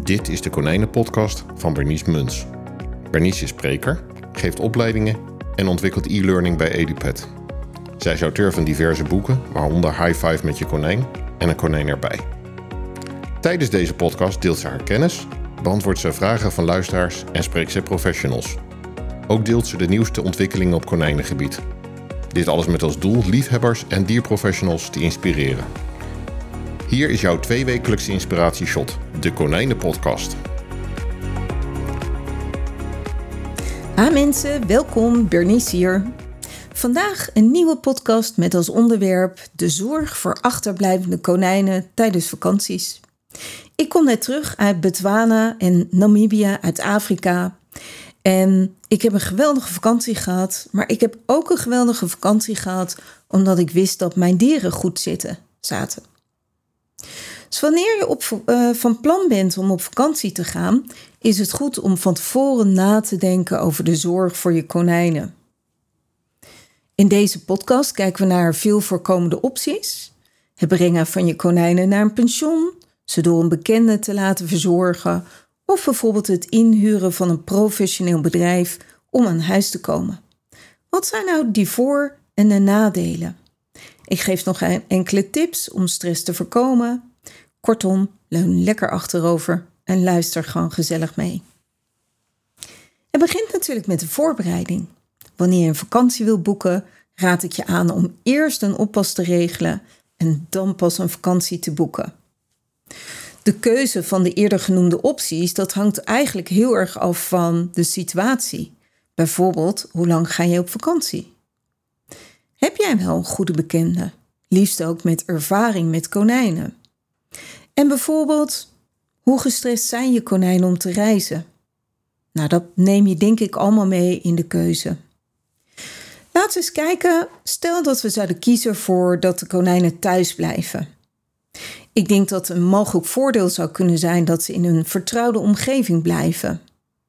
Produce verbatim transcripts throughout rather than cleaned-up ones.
Dit is de Konijnenpodcast van Bernice Muns. Bernice is spreker, geeft opleidingen en ontwikkelt e-learning bij EduPet. Zij is auteur van diverse boeken, waaronder High Five met je konijn en een konijn erbij. Tijdens deze podcast deelt ze haar kennis, beantwoordt ze vragen van luisteraars en spreekt ze professionals. Ook deelt ze de nieuwste ontwikkelingen op konijnengebied. Dit alles met als doel liefhebbers en dierprofessionals te inspireren. Hier is jouw tweewekelijkse inspiratieshot, de Konijnenpodcast. Ha mensen, welkom, Bernice hier. Vandaag een nieuwe podcast met als onderwerp de zorg voor achterblijvende konijnen tijdens vakanties. Ik kom net terug uit Botswana en Namibië uit Afrika. En ik heb een geweldige vakantie gehad, maar ik heb ook een geweldige vakantie gehad omdat ik wist dat mijn dieren goed zitten, zaten. Dus wanneer je op, uh, van plan bent om op vakantie te gaan, is het goed om van tevoren na te denken over de zorg voor je konijnen. In deze podcast kijken we naar veel voorkomende opties. Het brengen van je konijnen naar een pension, ze door een bekende te laten verzorgen, of bijvoorbeeld het inhuren van een professioneel bedrijf om aan huis te komen. Wat zijn nou die voor- en de nadelen? Ik geef nog enkele tips om stress te voorkomen. Kortom, leun lekker achterover en luister gewoon gezellig mee. Het begint natuurlijk met de voorbereiding. Wanneer je een vakantie wil boeken, raad ik je aan om eerst een oppas te regelen en dan pas een vakantie te boeken. De keuze van de eerder genoemde opties, dat hangt eigenlijk heel erg af van de situatie. Bijvoorbeeld, hoe lang ga je op vakantie? Heb jij wel een goede bekende? Liefst ook met ervaring met konijnen. En bijvoorbeeld, hoe gestrest zijn je konijnen om te reizen? Nou, dat neem je denk ik allemaal mee in de keuze. Laten we eens kijken, stel dat we zouden kiezen voor dat de konijnen thuis blijven. Ik denk dat een mogelijk voordeel zou kunnen zijn dat ze in een vertrouwde omgeving blijven.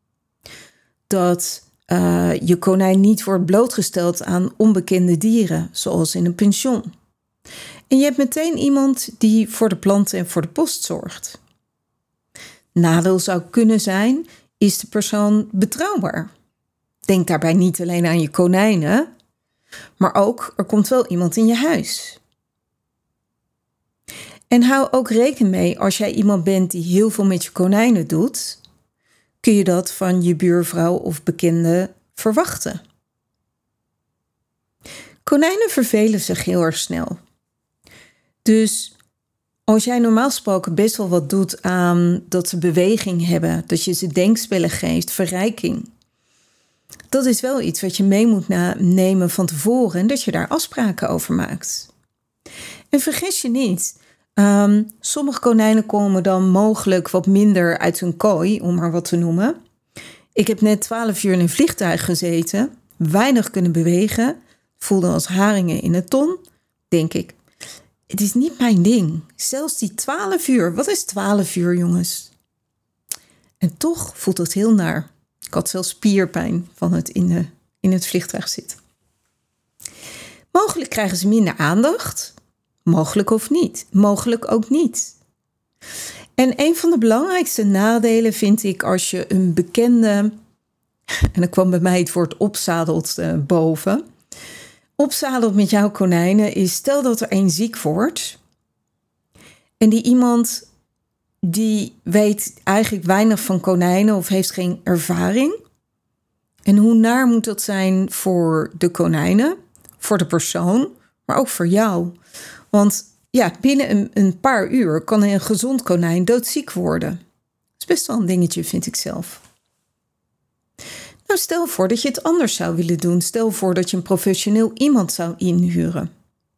Dat uh, je konijn niet wordt blootgesteld aan onbekende dieren, zoals in een pension. En je hebt meteen iemand die voor de planten en voor de post zorgt. Nadeel zou kunnen zijn, is de persoon betrouwbaar? Denk daarbij niet alleen aan je konijnen, maar ook er komt wel iemand in je huis. En hou ook rekening mee, als jij iemand bent die heel veel met je konijnen doet, kun je dat van je buurvrouw of bekende verwachten. Konijnen vervelen zich heel erg snel. Dus als jij normaal gesproken best wel wat doet aan dat ze beweging hebben, dat je ze denkspellen geeft, verrijking. Dat is wel iets wat je mee moet nemen van tevoren en dat je daar afspraken over maakt. En vergis je niet, um, sommige konijnen komen dan mogelijk wat minder uit hun kooi, om maar wat te noemen. Ik heb net twaalf uur in een vliegtuig gezeten, weinig kunnen bewegen, voelde als haringen in een ton, denk ik. Het is niet mijn ding. Zelfs die twaalf uur. Wat is twaalf uur, jongens? En toch voelt het heel naar. Ik had zelfs spierpijn van het in, de, in het vliegtuig zitten. Mogelijk krijgen ze minder aandacht. Mogelijk of niet. Mogelijk ook niet. En een van de belangrijkste nadelen vind ik als je een bekende... En dan kwam bij mij het woord opzadeld uh, boven... Opzadeld met jouw konijnen is, stel dat er één ziek wordt. En die iemand die weet eigenlijk weinig van konijnen of heeft geen ervaring. En hoe naar moet dat zijn voor de konijnen, voor de persoon, maar ook voor jou. Want ja, binnen een, een paar uur kan een gezond konijn doodziek worden. Dat is best wel een dingetje, vind ik zelf. Nou, stel voor dat je het anders zou willen doen. Stel voor dat je een professioneel iemand zou inhuren.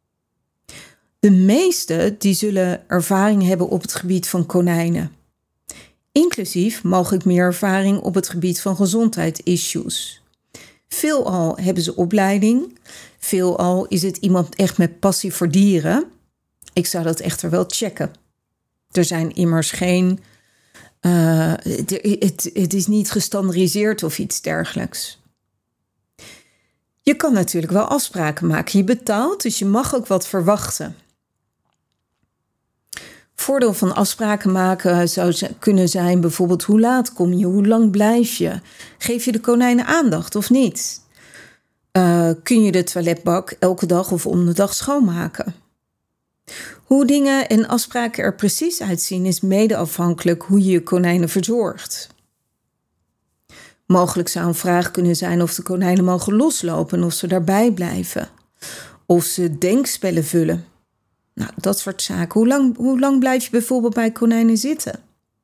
De meesten die zullen ervaring hebben op het gebied van konijnen. Inclusief mogelijk meer ervaring op het gebied van gezondheidsissues. Veelal hebben ze opleiding. Veelal is het iemand echt met passie voor dieren. Ik zou dat echter wel checken. Er zijn immers geen... Uh, het, het, het is niet gestandaardiseerd of iets dergelijks. Je kan natuurlijk wel afspraken maken. Je betaalt, dus je mag ook wat verwachten. Voordeel van afspraken maken zou kunnen zijn bijvoorbeeld hoe laat kom je, hoe lang blijf je? Geef je de konijnen aandacht of niet? Uh, kun je de toiletbak elke dag of om de dag schoonmaken? Hoe dingen en afspraken er precies uitzien is mede afhankelijk hoe je je konijnen verzorgt. Mogelijk zou een vraag kunnen zijn of de konijnen mogen loslopen en of ze daarbij blijven. Of ze denkspellen vullen. Nou, dat soort zaken. Hoe lang, hoe lang blijf je bijvoorbeeld bij konijnen zitten?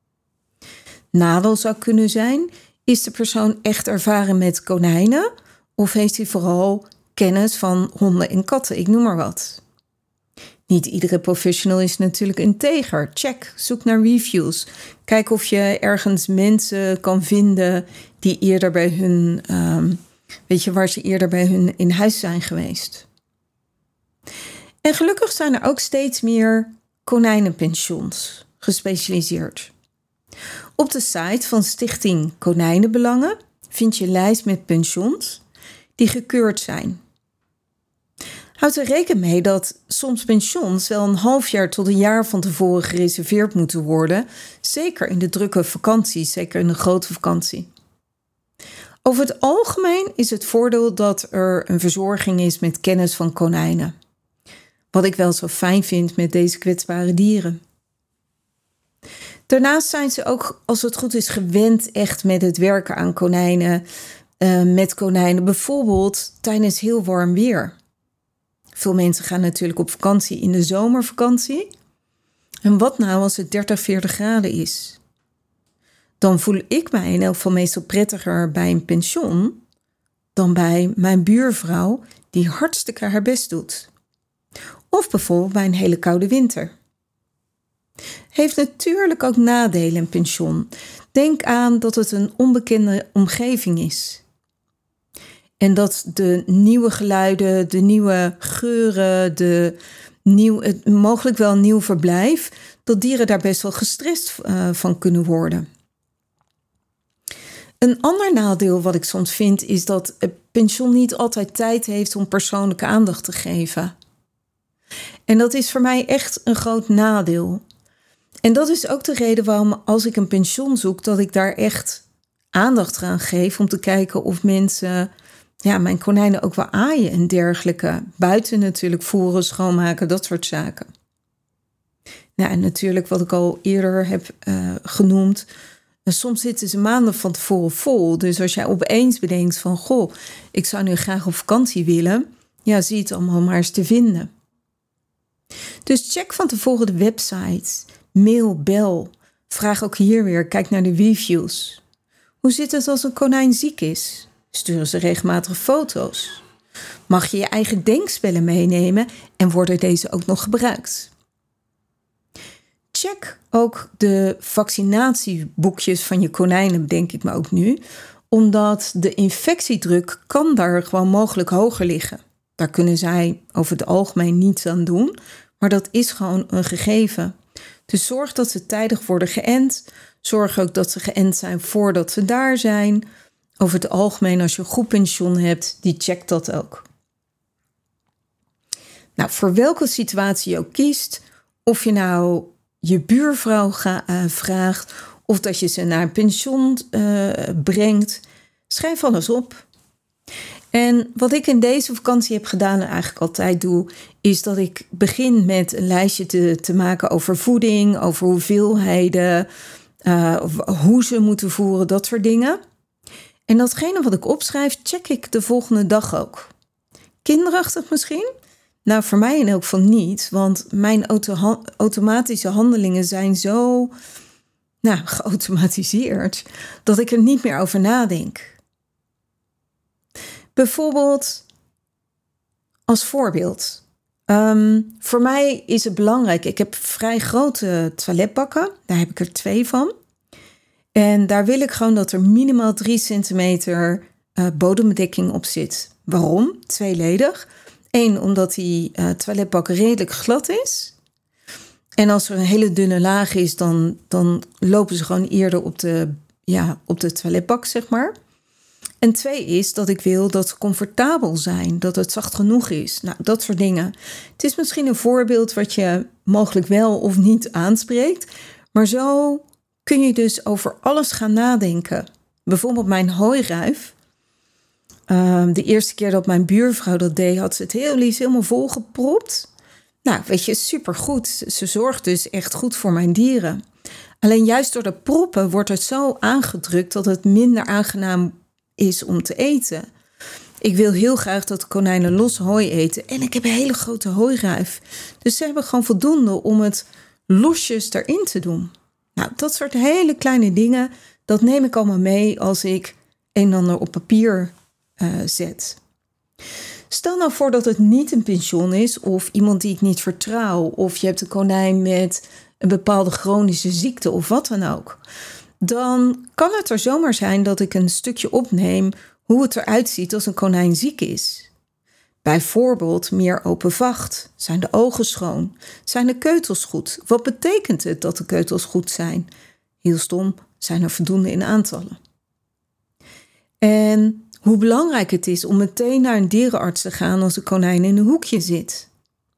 Nadeel zou kunnen zijn, is de persoon echt ervaren met konijnen? Of heeft hij vooral kennis van honden en katten, ik noem maar wat. Niet iedere professional is natuurlijk integer. Check, zoek naar reviews. Kijk of je ergens mensen kan vinden die eerder bij hun, um, weet je, waar ze eerder bij hun in huis zijn geweest. En gelukkig zijn er ook steeds meer konijnenpensions gespecialiseerd. Op de site van Stichting Konijnenbelangen vind je een lijst met pensions die gekeurd zijn. Houd er rekening mee dat soms pensions wel een half jaar tot een jaar van tevoren gereserveerd moeten worden, zeker in de drukke vakantie, zeker in de grote vakantie. Over het algemeen is het voordeel dat er een verzorging is met kennis van konijnen. Wat ik wel zo fijn vind met deze kwetsbare dieren. Daarnaast zijn ze ook, als het goed is, gewend echt met het werken aan konijnen, uh, met konijnen, bijvoorbeeld tijdens heel warm weer. Veel mensen gaan natuurlijk op vakantie in de zomervakantie. En wat nou als het dertig, veertig graden is? Dan voel ik mij in elk geval meestal prettiger bij een pension dan bij mijn buurvrouw die hartstikke haar best doet. Of bijvoorbeeld bij een hele koude winter. Heeft natuurlijk ook nadelen een pension. Denk aan dat het een onbekende omgeving is. En dat de nieuwe geluiden, de nieuwe geuren, de nieuw, het, mogelijk wel een nieuw verblijf, dat dieren daar best wel gestrest uh, van kunnen worden. Een ander nadeel wat ik soms vind is dat het pension niet altijd tijd heeft om persoonlijke aandacht te geven. En dat is voor mij echt een groot nadeel. En dat is ook de reden waarom als ik een pension zoek, dat ik daar echt aandacht aan geef om te kijken of mensen, ja, mijn konijnen ook wel aaien en dergelijke. Buiten natuurlijk voeren, schoonmaken, dat soort zaken. Nou, en natuurlijk wat ik al eerder heb uh, genoemd, soms zitten ze maanden van tevoren vol. Dus als jij opeens bedenkt van, goh, ik zou nu graag op vakantie willen, ja, zie het allemaal maar eens te vinden. Dus check van tevoren de website, mail, bel. Vraag ook hier weer, kijk naar de reviews. Hoe zit het als een konijn ziek is? Sturen ze regelmatig foto's? Mag je je eigen denkspellen meenemen en worden deze ook nog gebruikt? Check ook de vaccinatieboekjes van je konijnen, bedenk ik me ook nu, omdat de infectiedruk kan daar gewoon mogelijk hoger liggen. Daar kunnen zij over het algemeen niets aan doen, maar dat is gewoon een gegeven. Dus zorg dat ze tijdig worden geënt. Zorg ook dat ze geënt zijn voordat ze daar zijn. Over het algemeen, als je een goed pension hebt, die checkt dat ook. Nou, voor welke situatie je ook kiest, of je nou je buurvrouw ga, uh, vraagt, of dat je ze naar een pension uh, brengt, schrijf alles op. En wat ik in deze vakantie heb gedaan en eigenlijk altijd doe, is dat ik begin met een lijstje te, te maken over voeding, over hoeveelheden, uh, hoe ze moeten voeren, dat soort dingen. En datgene wat ik opschrijf, check ik de volgende dag ook. Kinderachtig misschien? Nou, voor mij in elk geval niet, want mijn auto- automatische handelingen zijn zo nou, geautomatiseerd dat ik er niet meer over nadenk. Bijvoorbeeld, als voorbeeld. Um, voor mij is het belangrijk, ik heb vrij grote toiletbakken, daar heb ik er twee van. En daar wil ik gewoon dat er minimaal drie centimeter uh, bodembedekking op zit. Waarom? Tweeledig. Eén, omdat die uh, toiletbak redelijk glad is. En als er een hele dunne laag is, dan, dan lopen ze gewoon eerder op de, ja, op de toiletbak, zeg maar. En twee is dat ik wil dat ze comfortabel zijn, dat het zacht genoeg is. Nou, dat soort dingen. Het is misschien een voorbeeld wat je mogelijk wel of niet aanspreekt. Maar zo kun je dus over alles gaan nadenken. Bijvoorbeeld mijn hooiruif. Uh, de eerste keer dat mijn buurvrouw dat deed, had ze het heel liefst helemaal volgepropt. Nou, weet je, supergoed. Ze zorgt dus echt goed voor mijn dieren. Alleen juist door de proppen wordt het zo aangedrukt dat het minder aangenaam is om te eten. Ik wil heel graag dat de konijnen los hooi eten. En ik heb een hele grote hooiruif. Dus ze hebben gewoon voldoende om het losjes erin te doen. Nou, dat soort hele kleine dingen, dat neem ik allemaal mee als ik een en ander op papier uh, zet. Stel nou voor dat het niet een pension is of iemand die ik niet vertrouw. Of je hebt een konijn met een bepaalde chronische ziekte of wat dan ook. Dan kan het er zomaar zijn dat ik een stukje opneem hoe het eruit ziet als een konijn ziek is. Bijvoorbeeld meer open vacht. Zijn de ogen schoon? Zijn de keutels goed? Wat betekent het dat de keutels goed zijn? Heel stom, zijn er voldoende in aantallen. En hoe belangrijk het is om meteen naar een dierenarts te gaan als een konijn in een hoekje zit.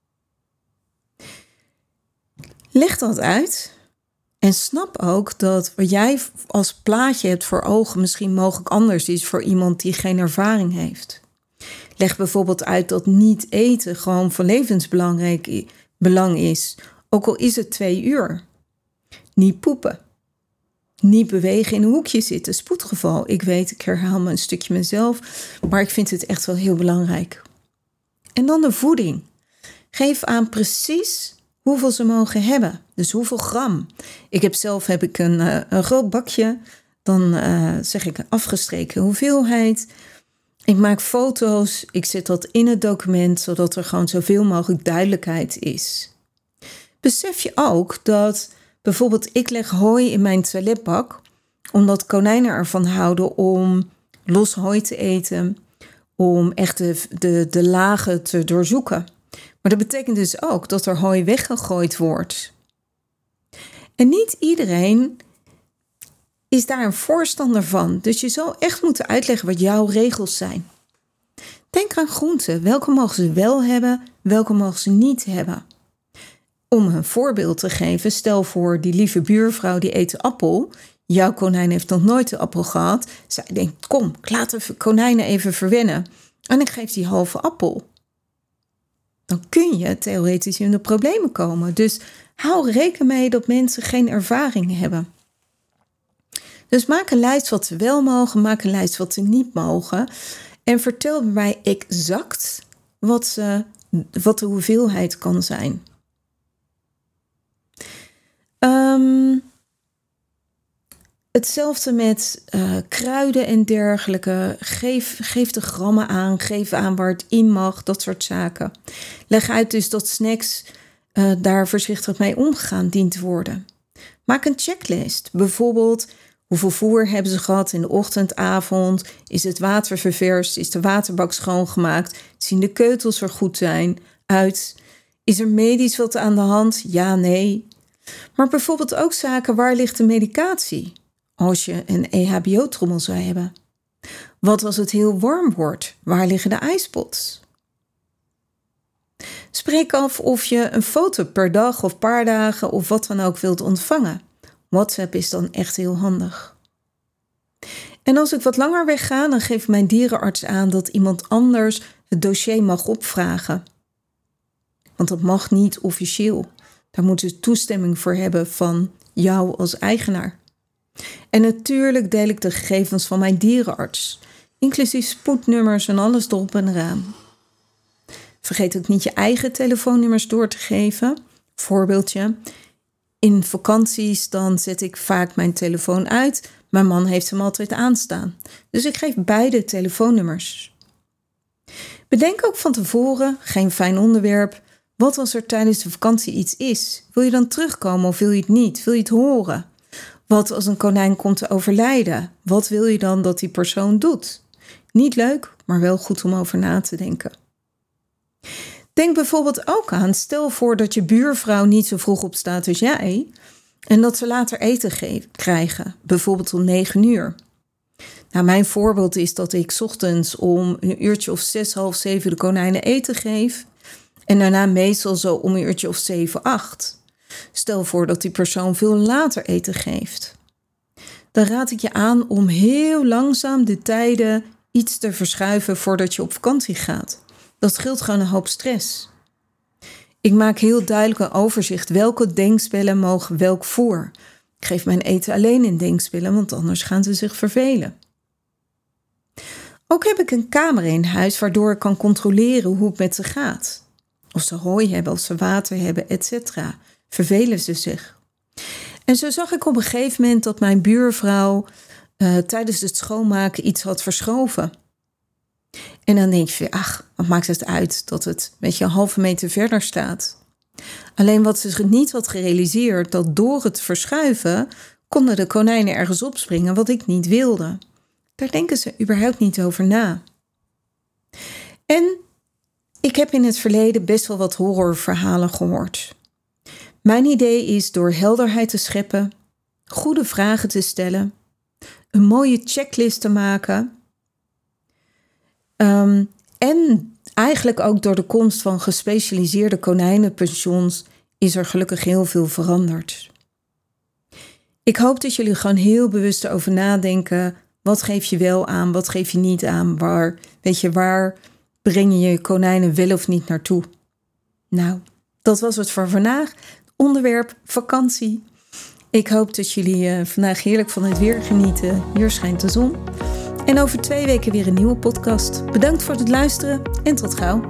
Leg dat uit en snap ook dat wat jij als plaatje hebt voor ogen misschien mogelijk anders is voor iemand die geen ervaring heeft. Leg bijvoorbeeld uit dat niet eten gewoon van levensbelangrijk belang is, ook al is het twee uur. Niet poepen. Niet bewegen in een hoekje zitten, spoedgeval. Ik weet, ik herhaal me een stukje mezelf, maar ik vind het echt wel heel belangrijk. En dan de voeding. Geef aan precies hoeveel ze mogen hebben. Dus hoeveel gram. Ik heb zelf heb ik een, uh, een groot bakje. Dan uh, zeg ik een afgestreken hoeveelheid. Ik maak foto's. Ik zet dat in het document, zodat er gewoon zoveel mogelijk duidelijkheid is. Besef je ook dat bijvoorbeeld ik leg hooi in mijn toiletbak, omdat konijnen ervan houden om los hooi te eten, om echt de, de, de lagen te doorzoeken. Maar dat betekent dus ook dat er hooi weggegooid wordt. En niet iedereen is daar een voorstander van. Dus je zal echt moeten uitleggen wat jouw regels zijn. Denk aan groenten. Welke mogen ze wel hebben, welke mogen ze niet hebben? Om een voorbeeld te geven, stel voor die lieve buurvrouw die eet de appel. Jouw konijn heeft nog nooit de appel gehad. Zij denkt, kom, ik laat de konijnen even verwennen. En ik geef die halve appel. Dan kun je theoretisch in de problemen komen. Dus hou rekening mee dat mensen geen ervaring hebben. Dus maak een lijst wat ze wel mogen, maak een lijst wat ze niet mogen. En vertel mij exact wat, ze, wat de hoeveelheid kan zijn. Um, hetzelfde met uh, kruiden en dergelijke. Geef, geef de grammen aan, geef aan waar het in mag, dat soort zaken. Leg uit dus dat snacks uh, daar voorzichtig mee omgegaan dient te worden. Maak een checklist. Bijvoorbeeld, hoeveel voer hebben ze gehad in de ochtend, avond? Is het water ververst? Is de waterbak schoongemaakt? Zien de keutels er goed zijn uit? Is er medisch wat aan de hand? Ja, nee. Maar bijvoorbeeld ook zaken, waar ligt de medicatie? Als je een E H B O-trommel zou hebben. Wat als het heel warm wordt? Waar liggen de ijspots? Spreek af of je een foto per dag of paar dagen of wat dan ook wilt ontvangen. WhatsApp is dan echt heel handig. En als ik wat langer wegga, dan geeft mijn dierenarts aan dat iemand anders het dossier mag opvragen. Want dat mag niet officieel. Daar moeten ze toestemming voor hebben van jou als eigenaar. En natuurlijk deel ik de gegevens van mijn dierenarts, inclusief spoednummers en alles erop en eraan. Vergeet ook niet je eigen telefoonnummers door te geven. Voorbeeldje. In vakanties dan zet ik vaak mijn telefoon uit. Mijn man heeft hem altijd aanstaan. Dus ik geef beide telefoonnummers. Bedenk ook van tevoren, geen fijn onderwerp. Wat als er tijdens de vakantie iets is? Wil je dan terugkomen of wil je het niet? Wil je het horen? Wat als een konijn komt te overlijden? Wat wil je dan dat die persoon doet? Niet leuk, maar wel goed om over na te denken. Denk bijvoorbeeld ook aan, stel voor dat je buurvrouw niet zo vroeg opstaat als jij en dat ze later eten ge- krijgen, bijvoorbeeld om negen uur. Nou, mijn voorbeeld is dat ik 's ochtends om een uurtje of zes, half zeven de konijnen eten geef. En daarna meestal zo om een uurtje of zeven, acht. Stel voor dat die persoon veel later eten geeft. Dan raad ik je aan om heel langzaam de tijden iets te verschuiven voordat je op vakantie gaat. Dat scheelt gewoon een hoop stress. Ik maak heel duidelijk een overzicht welke denkspellen mogen welk voor. Ik geef mijn eten alleen in denkspellen, want anders gaan ze zich vervelen. Ook heb ik een camera in huis waardoor ik kan controleren hoe het met ze gaat. Of ze hooi hebben, of ze water hebben, et cetera. Vervelen ze zich? En zo zag ik op een gegeven moment dat mijn buurvrouw uh, tijdens het schoonmaken iets had verschoven. En dan denk je, ach, wat maakt het uit dat het met je een halve meter verder staat? Alleen wat ze zich niet had gerealiseerd, dat door het verschuiven konden de konijnen ergens opspringen wat ik niet wilde. Daar denken ze überhaupt niet over na. En ik heb in het verleden best wel wat horrorverhalen gehoord. Mijn idee is door helderheid te scheppen, goede vragen te stellen, een mooie checklist te maken. Um, en eigenlijk ook door de komst van gespecialiseerde konijnenpensions is er gelukkig heel veel veranderd. Ik hoop dat jullie gewoon heel bewust over nadenken. Wat geef je wel aan, wat geef je niet aan? Waar, weet je, waar breng je je konijnen wel of niet naartoe? Nou, dat was het voor vandaag. Onderwerp vakantie. Ik hoop dat jullie uh, vandaag heerlijk van het weer genieten. Hier schijnt de zon. En over twee weken weer een nieuwe podcast. Bedankt voor het luisteren en tot gauw.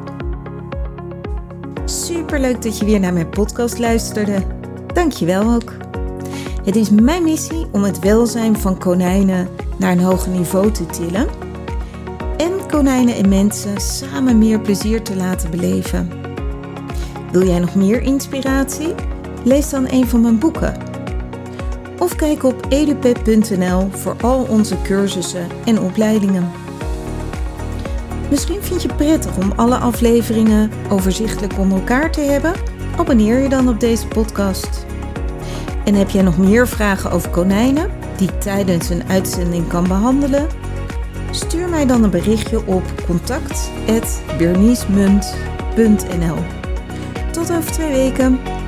Superleuk dat je weer naar mijn podcast luisterde. Dank je wel ook. Het is mijn missie om het welzijn van konijnen naar een hoger niveau te tillen. En konijnen en mensen samen meer plezier te laten beleven. Wil jij nog meer inspiratie? Lees dan een van mijn boeken. Of kijk op edupet punt n l voor al onze cursussen en opleidingen. Misschien vind je het prettig om alle afleveringen overzichtelijk onder elkaar te hebben? Abonneer je dan op deze podcast. En heb jij nog meer vragen over konijnen die ik tijdens een uitzending kan behandelen? Stuur mij dan een berichtje op contact apenstaartje bernice munt punt n l. Tot over twee weken.